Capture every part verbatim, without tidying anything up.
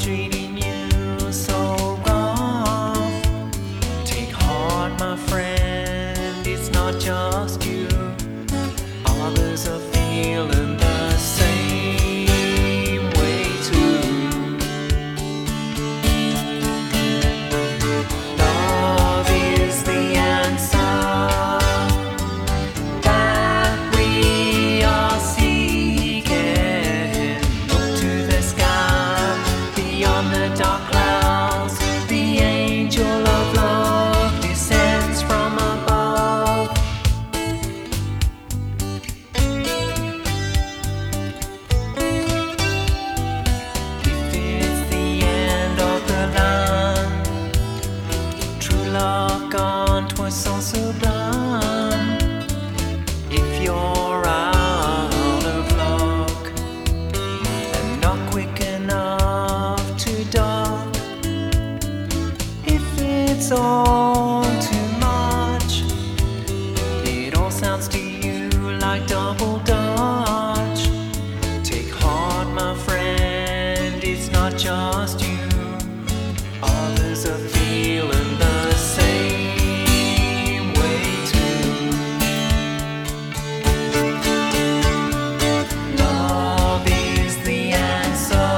treating you so rough. Take heart, my friend, it's not just you. Others are feeling the same way too. Love is the answer that we are seeking. Look to the sky, beyond the dark clouds. The angel of love descends from above. If it's the end of the line, true love gone, 'twas so sublime. If you're out of luck and not quick enough to dock, if it's all too much, it all sounds to you like double dutch. Take heart, my friend, it's not just you. Others are feeling the same way too. Love is the answer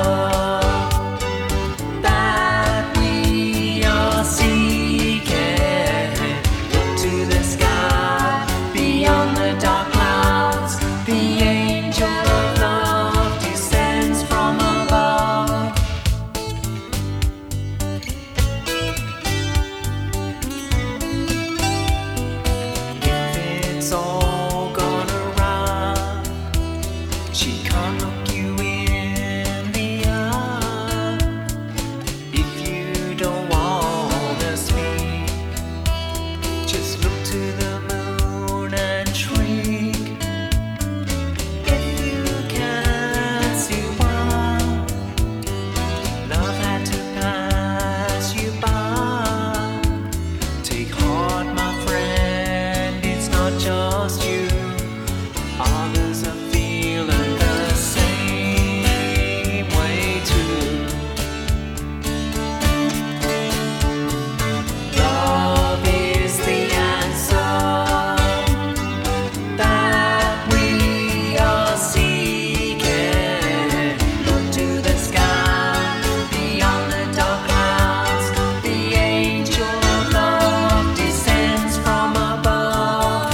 that we are seeking. Look to the sky, beyond the dark clouds. The angel of love descends from above. If it's all gone awry, she can't look you in the eye. If you don't wanna speak, just look to the moon and shriek. If you can't see why love had to pass you by, take heart, my friend, it's not just you. Others are feeling the same way too. Love is the answer that we are seeking. Look to the sky, beyond the dark clouds. The angel of love descends from above.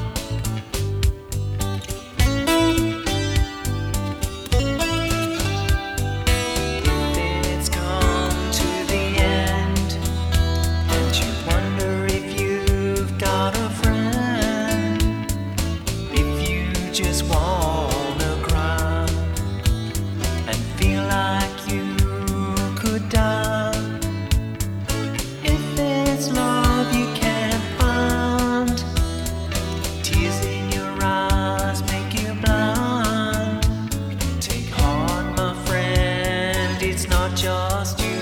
If it's come to the end, and you wonder if you've got a friend, if you just wanna cry and feel like you could die, if it's love you can't find, tears in your eyes make you blind. Take heart, my friend, it's not just you.